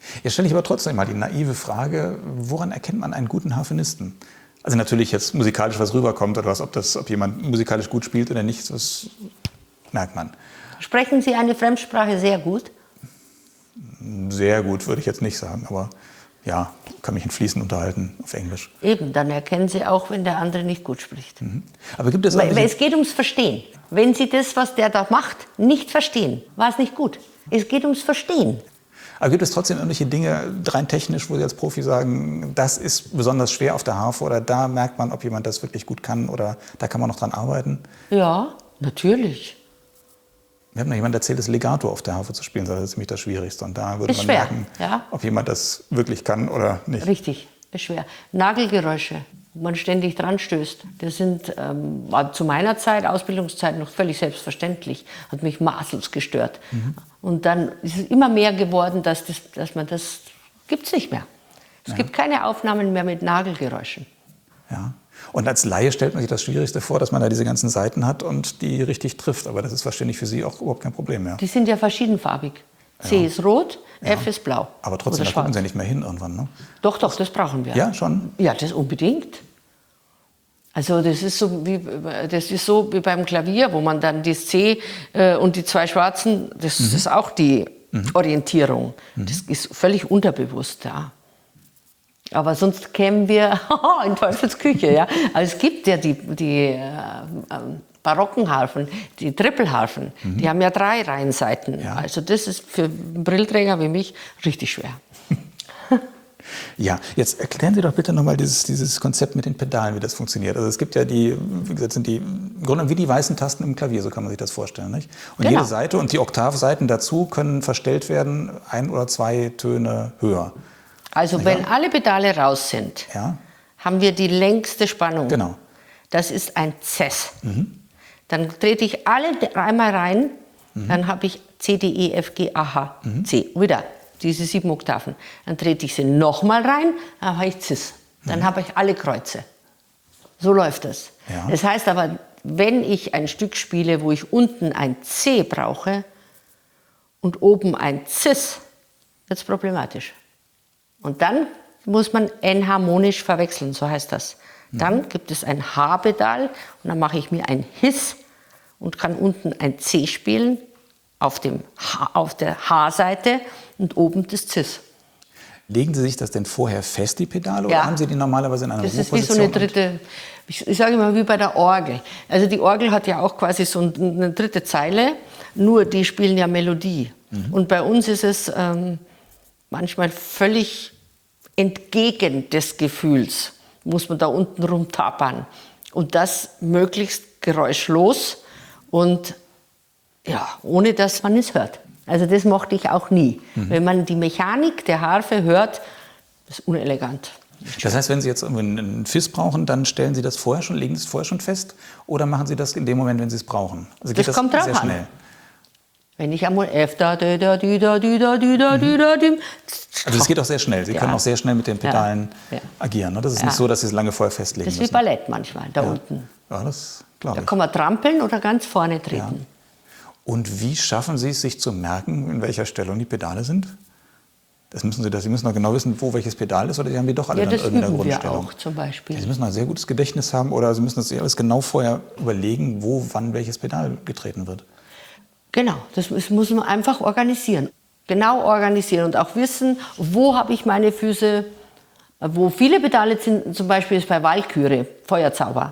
Jetzt stelle ich aber trotzdem mal die naive Frage, woran erkennt man einen guten Harfenisten? Also natürlich jetzt musikalisch was rüberkommt oder was, ob jemand musikalisch gut spielt oder nicht, das merkt man. Sprechen Sie eine Fremdsprache sehr gut? Sehr gut würde ich jetzt nicht sagen, aber ja, kann mich in Fließen unterhalten auf Englisch. Eben, dann erkennen Sie auch, wenn der andere nicht gut spricht. Aber gibt es Weil es geht ums Verstehen. Wenn Sie das, was der da macht, nicht verstehen, war es nicht gut. Es geht ums Verstehen. Aber gibt es trotzdem irgendwelche Dinge, rein technisch, wo Sie als Profi sagen, das ist besonders schwer auf der Harfe oder da merkt man, ob jemand das wirklich gut kann oder da kann man noch dran arbeiten? Ja, natürlich. Mir hat noch jemand erzählt, das Legato auf der Harfe zu spielen, das ist ziemlich das Schwierigste. Und da würde Ist man schwer, merken, ja. ob jemand das wirklich kann oder nicht. Richtig, ist schwer. Nagelgeräusche, wo man ständig dran stößt, das war zu meiner Zeit, Ausbildungszeit, noch völlig selbstverständlich. Hat mich maßlos gestört. Und dann ist es immer mehr geworden, dass man das gibt's nicht mehr. Es gibt keine Aufnahmen mehr mit Nagelgeräuschen. Ja. Und als Laie stellt man sich das Schwierigste vor, dass man da diese ganzen Seiten hat und die richtig trifft. Aber das ist wahrscheinlich für Sie auch überhaupt kein Problem mehr. Die sind ja verschiedenfarbig. C ist rot, F ist blau. Aber trotzdem, da gucken Sie ja nicht mehr hin irgendwann, ne? Doch, das brauchen wir. Ja, schon? Ja, das unbedingt. Also das ist so wie beim Klavier, wo man dann das C und die zwei Schwarzen, das ist auch die Orientierung. Das ist völlig unterbewusst da. Aber sonst kämen wir in Teufels Küche. Ja? Also es gibt ja die barocken Harfen, die Trippelharfen, die haben ja 3 Reihenseiten. Ja. Also das ist für einen Brillträger wie mich richtig schwer. Ja, jetzt erklären Sie doch bitte nochmal dieses Konzept mit den Pedalen, wie das funktioniert. Also es gibt ja wie gesagt, sind die im Grunde wie die weißen Tasten im Klavier, so kann man sich das vorstellen, nicht? Und genau. Jede Seite und die Oktavseiten dazu können verstellt werden, 1 oder 2 Töne höher. Also wenn alle Pedale raus sind, haben wir die längste Spannung. Genau. Das ist ein Ces. Dann trete ich alle einmal rein, dann habe ich C, D, E, F, G, A, H, C. Wieder diese 7 Oktaven. Dann trete ich sie nochmal rein, dann habe ich Cis. Dann habe ich alle Kreuze. So läuft das. Ja. Das heißt aber, wenn ich ein Stück spiele, wo ich unten ein C brauche und oben ein Cis, wird es problematisch. Und dann muss man enharmonisch verwechseln, so heißt das. Dann gibt es ein H-Pedal und dann mache ich mir ein Hiss und kann unten ein C spielen auf der H-Seite und oben das Cis. Legen Sie sich das denn vorher fest, die Pedale, oder haben Sie die normalerweise in einer Ruheposition? Das ist wie so eine dritte, ich sage immer wie bei der Orgel. Also die Orgel hat ja auch quasi so eine dritte Zeile, nur die spielen ja Melodie. Und bei uns ist es manchmal völlig entgegen des Gefühls, muss man da unten rumtapern. Und das möglichst geräuschlos und ja, ohne dass man es hört. Also das mochte ich auch nie. Wenn man die Mechanik der Harfe hört, ist unelegant. Das heißt, wenn Sie jetzt einen Fizz brauchen, dann stellen Sie das vorher schon, legen Sie es vorher schon fest oder machen Sie das in dem Moment, wenn Sie es brauchen? Also geht das kommt drauf sehr schnell. an. Wenn ich einmal F da da da da da da da da. Also es geht auch sehr schnell. Sie können auch sehr schnell mit den Pedalen agieren. Ne? Das ist nicht so, dass Sie es lange vorher festlegen müssen. Das ist müssen. wie Ballett manchmal, da unten. Ja, das glaube Da ich. kann man trampeln oder ganz vorne treten. Ja. Und wie schaffen Sie es, sich zu merken, in welcher Stellung die Pedale sind? Sie müssen doch genau wissen, wo welches Pedal ist, oder Sie haben die doch alle Ja, dann das irgendeiner üben wir Grundstellung? auch zum Beispiel. Ja, Sie müssen ein sehr gutes Gedächtnis haben oder Sie müssen das alles genau vorher überlegen, wo, wann welches Pedal getreten wird. Genau, das muss man einfach organisieren. Genau organisieren und auch wissen, wo habe ich meine Füße, wo viele Pedale sind, zum Beispiel ist bei Walküre, Feuerzauber.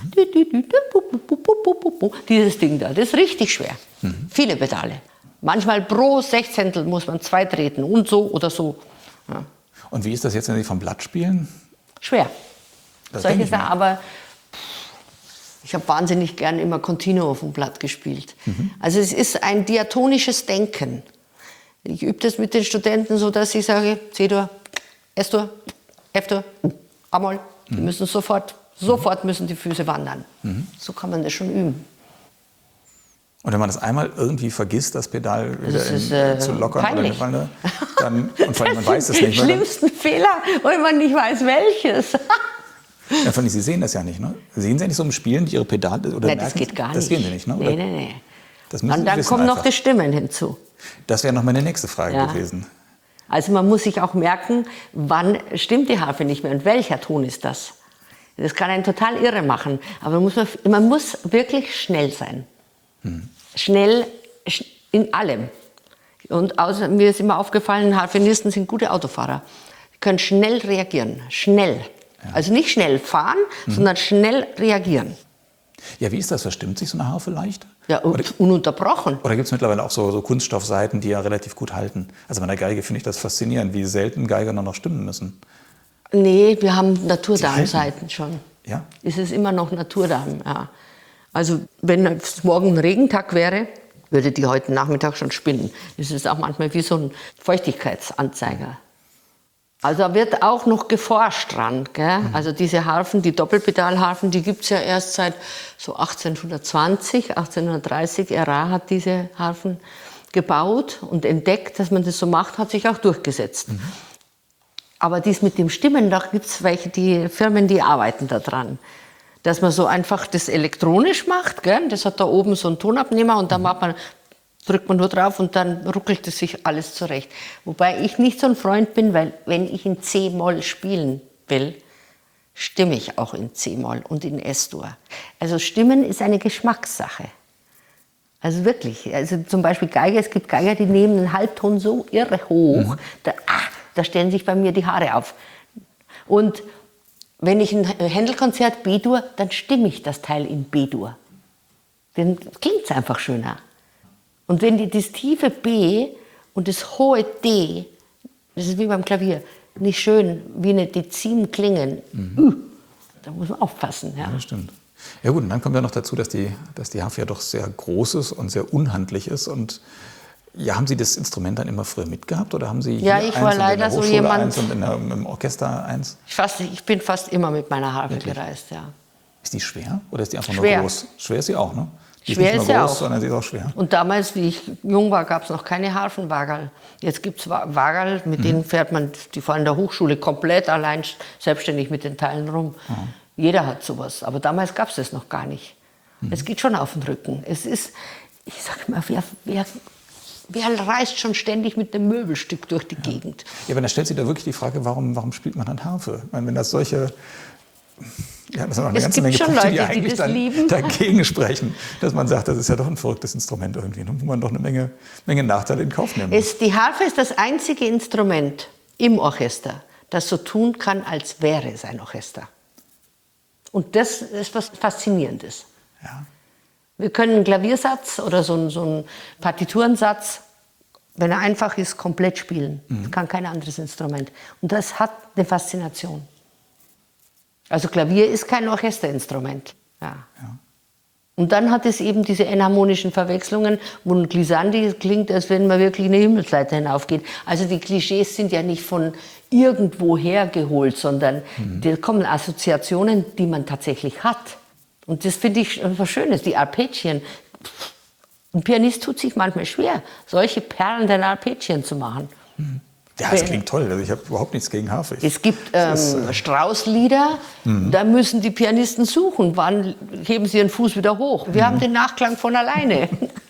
Dieses Ding da, das ist richtig schwer. Viele Pedale. Manchmal pro Sechzehntel muss man 2 treten und so oder so. Ja. Und wie ist das jetzt, wenn Sie vom Blatt spielen? Schwer. Das Solche denke ich mir. Sachen, aber ich habe wahnsinnig gern immer Continuo auf dem Blatt gespielt. Also es ist ein diatonisches Denken. Ich übe das mit den Studenten so, dass ich sage, C-Dur, S-Dur, F-Dur, A-Moll. Die müssen sofort müssen die Füße wandern. So kann man das schon üben. Und wenn man das einmal irgendwie vergisst, das Pedal wieder zu lockern peinlich. oder dann, und vor allem man weiß es nicht mehr. Schlimmsten Fehler, weil man nicht weiß, welches. Ja, vor allem, Sie sehen das ja nicht, ne? Sehen Sie ja nicht so im Spielen Ihre Pedale? Oder Nein, das geht gar nicht. Das sehen Sie nicht, ne? Oder? Nee. Das müssen Und Sie dann wissen kommen noch einfach. die Stimmen hinzu. Das wäre noch meine nächste Frage Ja. gewesen. Also man muss sich auch merken, wann stimmt die Harfe nicht mehr und welcher Ton ist das. Das kann einen total irre machen, aber man muss wirklich schnell sein. Schnell in allem. Und mir ist immer aufgefallen, Harfenisten sind gute Autofahrer. Die können schnell reagieren, schnell. Ja. Also nicht schnell fahren, sondern schnell reagieren. Ja, wie ist das? Verstimmt sich so eine Harfe leicht? Ja, ununterbrochen. Oder gibt es mittlerweile auch so Kunststoffsaiten, die ja relativ gut halten? Also bei der Geige finde ich das faszinierend, wie selten Geiger noch stimmen müssen. Nee, wir haben Naturdarmsaiten schon. Ja? Es ist immer noch Naturdarm, ja. Also wenn es morgen ein Regentag wäre, würde die heute Nachmittag schon spinnen. Das ist auch manchmal wie so ein Feuchtigkeitsanzeiger. Also da wird auch noch geforscht dran. Gell? Also diese Harfen, die Doppelpedalharfen, die gibt es ja erst seit so 1820, 1830. Erard hat diese Harfen gebaut und entdeckt, dass man das so macht, hat sich auch durchgesetzt. Aber dies mit dem Stimmen, da gibt es die Firmen, die arbeiten da dran. Dass man so einfach das elektronisch macht, gell? Das hat da oben so einen Tonabnehmer und dann drückt man nur drauf und dann ruckelt es sich alles zurecht. Wobei ich nicht so ein Freund bin, weil wenn ich in C-Moll spielen will, stimme ich auch in C-Moll und in S-Dur. Also Stimmen ist eine Geschmackssache. Also wirklich. Also zum Beispiel Geige, es gibt Geiger, die nehmen einen Halbton so irre hoch, da stellen sich bei mir die Haare auf. Und wenn ich ein Händel-Konzert B-Dur, dann stimme ich das Teil in B-Dur. Dann klingt es einfach schöner. Und wenn das tiefe B und das hohe D, das ist wie beim Klavier, nicht schön wie eine Dezim klingen, da muss man aufpassen. Ja, das stimmt. Ja gut, und dann kommt ja noch dazu, dass die Harfe ja doch sehr groß ist und sehr unhandlich ist. Und ja, haben Sie das Instrument dann immer früher mitgehabt oder haben Sie ja, ich war leider so jemand. Und im Orchester eins? Ich bin fast immer mit meiner Harfe gereist, ja. Ist die schwer oder ist die einfach schwer. Nur groß? Schwer ist sie auch, ne? Die schwer ist nicht nur nur groß, auch. sondern sie ist auch schwer. Und damals, wie ich jung war, gab es noch keine Harfenwagerl. Jetzt gibt es Wagerl, mit denen fährt man, die fahren in der Hochschule komplett allein selbstständig mit den Teilen rum. Jeder hat sowas, aber damals gab es das noch gar nicht. Es geht schon auf den Rücken. Es ist, ich sag mal, wer reist schon ständig mit einem Möbelstück durch die Gegend? Ja, aber dann stellt sich da wirklich die Frage, warum spielt man dann Harfe? Ich meine, wenn das solche... Ja, das sind noch eine ganze Menge Punkte, die eigentlich dann dagegen sprechen, dass man sagt, das ist ja doch ein verrücktes Instrument irgendwie, wo man doch eine Menge Nachteile in Kauf nimmt. Die Harfe ist das einzige Instrument im Orchester, das so tun kann, als wäre es ein Orchester. Und das ist was Faszinierendes. Ja. Wir können einen Klaviersatz oder so einen Partiturensatz, wenn er einfach ist, komplett spielen. Das kann kein anderes Instrument. Und das hat eine Faszination. Also Klavier ist kein Orchesterinstrument. Ja. Und dann hat es eben diese enharmonischen Verwechslungen, wo ein Glissandi klingt, als wenn man wirklich eine Himmelsleiter hinaufgeht. Also die Klischees sind ja nicht von irgendwo hergeholt, sondern da kommen Assoziationen, die man tatsächlich hat. Und das finde ich was Schönes, die Arpeggien. Ein Pianist tut sich manchmal schwer, solche perlenden Arpeggien zu machen. Ja, das klingt toll. Also ich habe überhaupt nichts gegen Harfe. Es gibt Strauss-Lieder, da müssen die Pianisten suchen. Wann heben sie ihren Fuß wieder hoch? Wir haben den Nachklang von alleine.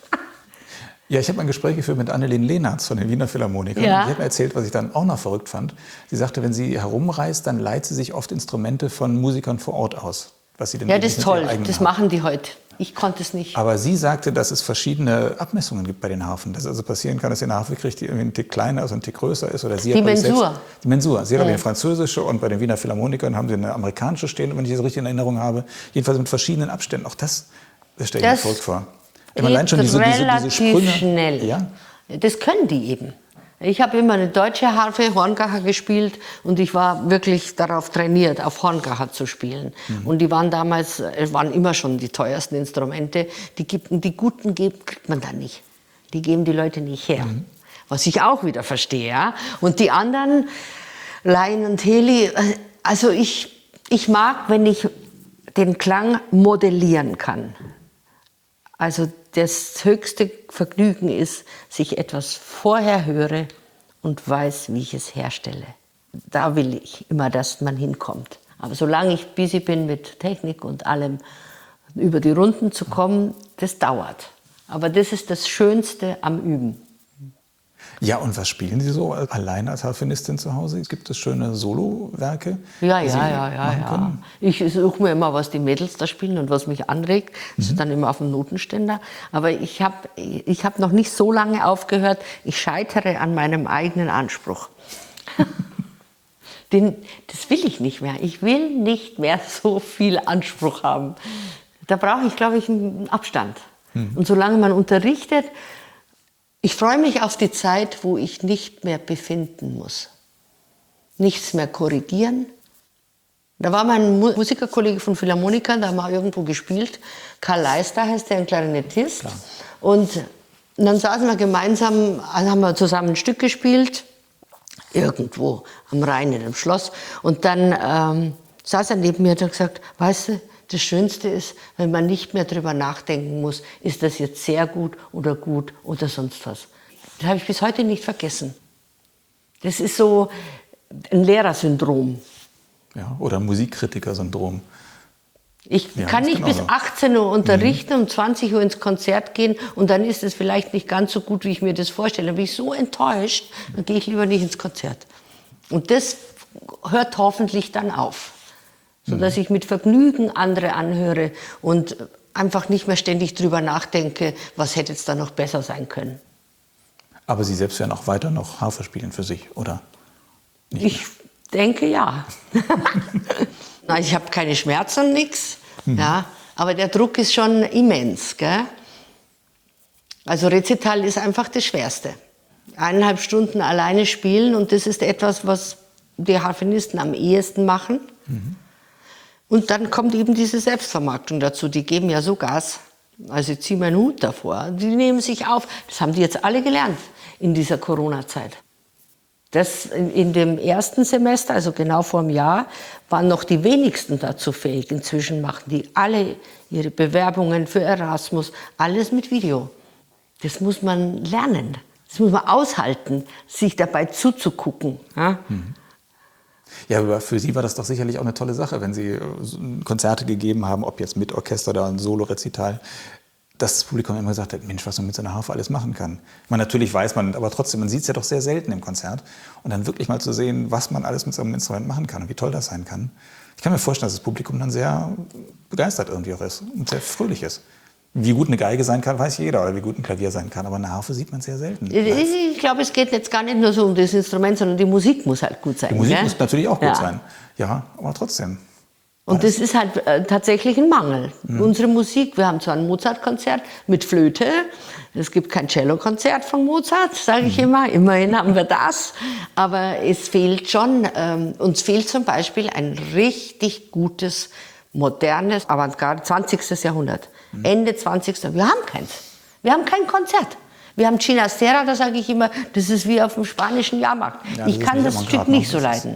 Ja, ich habe ein Gespräch geführt mit Annelien Lehnertz von den Wiener Philharmonikern. Ja. Die hat mir erzählt, was ich dann auch noch verrückt fand. Sie sagte, wenn sie herumreist, dann leiht sie sich oft Instrumente von Musikern vor Ort aus. Was sie denn Ja, das ist toll. Das haben. machen die heute. Ich konnte es nicht. Aber sie sagte, dass es verschiedene Abmessungen gibt bei den Harfen. Dass es also passieren kann, dass ihr eine Harfe kriegt, die irgendwie einen Tick kleiner, also einen Tick größer ist. Oder sie Die hat Mensur. Selbst, die Mensur. Sie hat aber eine französische und bei den Wiener Philharmonikern haben sie eine amerikanische stehen, wenn ich das richtig in Erinnerung habe. Jedenfalls mit verschiedenen Abständen. Auch das stelle ich mir verrückt vor. Allein schon diese Sprünge. Schnell. Ja? Das können die eben. Ich habe immer eine deutsche Harfe, Horngacher, gespielt und ich war wirklich darauf trainiert, auf Horngacher zu spielen. Und die waren damals, waren immer schon die teuersten Instrumente. Die guten kriegt man dann nicht. Die geben die Leute nicht her. Was ich auch wieder verstehe. Ja? Und die anderen, Laien und Heli, also ich mag, wenn ich den Klang modellieren kann. Also das höchste Vergnügen ist, sich etwas vorher höre und weiß, wie ich es herstelle. Da will ich immer, dass man hinkommt. Aber solange ich busy bin mit Technik und allem, über die Runden zu kommen, das dauert. Aber das ist das Schönste am Üben. Ja, und was spielen Sie so allein als Harfenistin zu Hause? Gibt es schöne Solowerke? Ja. Ich suche mir immer, was die Mädels da spielen und was mich anregt. Das ist dann immer auf dem Notenständer. Aber ich hab noch nicht so lange aufgehört. Ich scheitere an meinem eigenen Anspruch. Das will ich nicht mehr. Ich will nicht mehr so viel Anspruch haben. Da brauche ich, glaube ich, einen Abstand. Und solange man unterrichtet, ich freue mich auf die Zeit, wo ich nicht mehr befinden muss. Nichts mehr korrigieren. Da war mein Musikerkollege von Philharmonikern, da haben wir irgendwo gespielt. Karl Leister heißt der, ein Klarinettist. Klar. Und dann saßen wir gemeinsam, haben wir zusammen ein Stück gespielt, irgendwo am Rhein in einem Schloss. Und dann saß er neben mir und hat gesagt, weißt du, das Schönste ist, wenn man nicht mehr drüber nachdenken muss, ist das jetzt sehr gut oder sonst was. Das habe ich bis heute nicht vergessen. Das ist so ein Lehrersyndrom. Ja, oder ein Musikkritiker-Syndrom. Ich kann nicht bis 18 Uhr unterrichten, um 20 Uhr ins Konzert gehen und dann ist es vielleicht nicht ganz so gut, wie ich mir das vorstelle. Dann bin ich so enttäuscht, dann gehe ich lieber nicht ins Konzert. Und das hört hoffentlich dann auf. Sodass ich mit Vergnügen andere anhöre und einfach nicht mehr ständig drüber nachdenke, was hätte jetzt da noch besser sein können. Aber Sie selbst werden auch weiter noch Harfe spielen für sich, oder? Ich denke, ja. Ich habe keine Schmerzen, nichts. Ja, aber der Druck ist schon immens. Gell? Also Rezital ist einfach das Schwerste. 1,5 Stunden alleine spielen und das ist etwas, was die Harfenisten am ehesten machen. Und dann kommt eben diese Selbstvermarktung dazu. Die geben ja so Gas. Also ich ziehe meinen Hut davor. Die nehmen sich auf. Das haben die jetzt alle gelernt in dieser Corona-Zeit. Das in dem ersten Semester, also genau vor einem Jahr, waren noch die wenigsten dazu fähig. Inzwischen machen die alle ihre Bewerbungen für Erasmus, alles mit Video. Das muss man lernen. Das muss man aushalten, sich dabei zuzugucken. Ja? Ja, aber für Sie war das doch sicherlich auch eine tolle Sache, wenn Sie Konzerte gegeben haben, ob jetzt mit Orchester oder ein Solo-Rezital, dass das Publikum immer gesagt hat, Mensch, was man mit so einer Harfe alles machen kann. Man natürlich weiß man, aber trotzdem, man sieht es ja doch sehr selten im Konzert. Und dann wirklich mal zu sehen, was man alles mit so einem Instrument machen kann und wie toll das sein kann. Ich kann mir vorstellen, dass das Publikum dann sehr begeistert irgendwie auch ist und sehr fröhlich ist. Wie gut eine Geige sein kann, weiß jeder, oder wie gut ein Klavier sein kann. Aber eine Harfe sieht man sehr selten. Ich glaube, es geht jetzt gar nicht nur so um das Instrument, sondern die Musik muss halt gut sein. Die Musik muss natürlich auch gut sein. Ja, aber trotzdem. Und das ist halt tatsächlich ein Mangel. Unsere Musik, wir haben zwar ein Mozart-Konzert mit Flöte, es gibt kein Cello-Konzert von Mozart, sage ich immer. Immerhin haben wir das. Aber es fehlt schon, uns fehlt zum Beispiel ein richtig gutes, modernes, Avantgarde, 20. Jahrhundert. Ende 20. Wir haben keins. Wir haben kein Konzert. Wir haben Ginastera, da sage ich immer, das ist wie auf dem spanischen Jahrmarkt. Ja, ich kann das Stück nicht so leiden.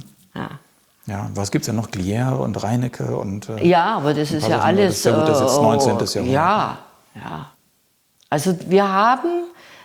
Ja, was gibt es denn noch? Glière und Reinecke und... ja, aber das ist ja alles... Das ist ja gut, das ist jetzt 19. Jahrhundert. Ja. Also wir haben...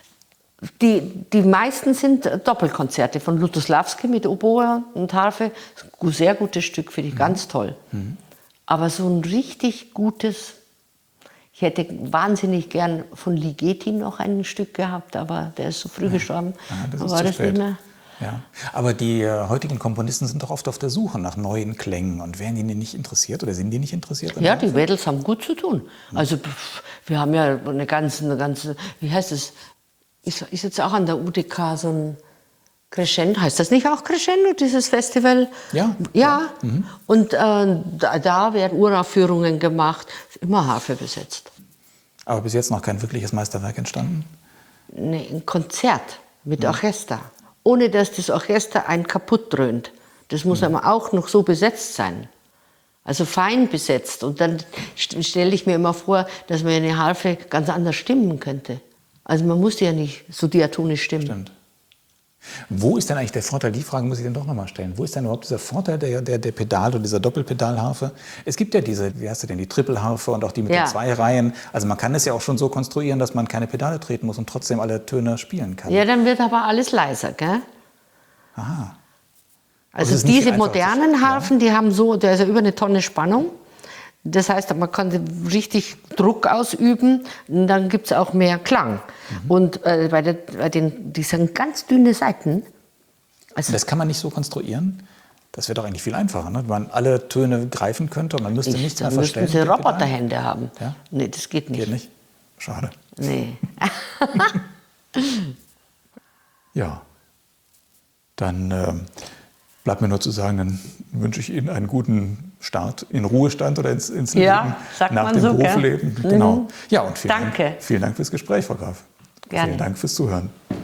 Die meisten sind Doppelkonzerte von Lutoslawski mit Oboe und Harfe. Ein sehr gutes Stück, finde ich ganz toll. Aber so ein richtig gutes... Ich hätte wahnsinnig gern von Ligeti noch ein Stück gehabt, aber der ist so früh gestorben. Das ist zu spät. Nicht mehr. Ja. Aber die heutigen Komponisten sind doch oft auf der Suche nach neuen Klängen. Und wären die nicht interessiert oder sind die nicht interessiert? Ja, die Mädels haben gut zu tun. Also wir haben ja eine ganze, wie heißt es, ist jetzt auch an der UDK so ein Crescendo, heißt das nicht auch Crescendo, dieses Festival? Ja. Und da werden Uraufführungen gemacht, immer Harfe besetzt. Aber bis jetzt noch kein wirkliches Meisterwerk entstanden? Nee, ein Konzert mit Orchester. Ohne dass das Orchester einen kaputt dröhnt. Das muss aber auch noch so besetzt sein. Also fein besetzt. Und dann stelle ich mir immer vor, dass man eine Harfe ganz anders stimmen könnte. Also man muss die ja nicht so diatonisch stimmen. Stimmt. Wo ist denn eigentlich der Vorteil, die Frage muss ich dann doch nochmal stellen, wo ist denn überhaupt dieser Vorteil der Pedal- oder dieser Doppelpedalharfe? Es gibt ja diese, wie heißt sie denn, die Trippelharfe und auch die mit den 2 Reihen. Also man kann es ja auch schon so konstruieren, dass man keine Pedale treten muss und trotzdem alle Töne spielen kann. Ja, dann wird aber alles leiser, gell? Aha. Also diese modernen Harfen, die haben so, der ist ja über 1 Tonne Spannung. Das heißt, man kann richtig Druck ausüben und dann gibt es auch mehr Klang. Und die sind ganz dünne Saiten. Also Das kann man nicht so konstruieren? Das wäre doch eigentlich viel einfacher, ne? Wenn man alle Töne greifen könnte und man müsste nichts mehr verstellen. Müssten Sie Roboterhände haben. Ja? Nee, das geht nicht. Geht nicht? Schade. Nee. Ja, dann bleibt mir nur zu sagen, dann wünsche ich Ihnen einen guten Start in Ruhestand oder ins Leben sagt nach man dem so, Berufsleben. gell? Genau. Ja, und Danke. Vielen Dank fürs Gespräch, Frau Graf. Gerne. Vielen Dank fürs Zuhören.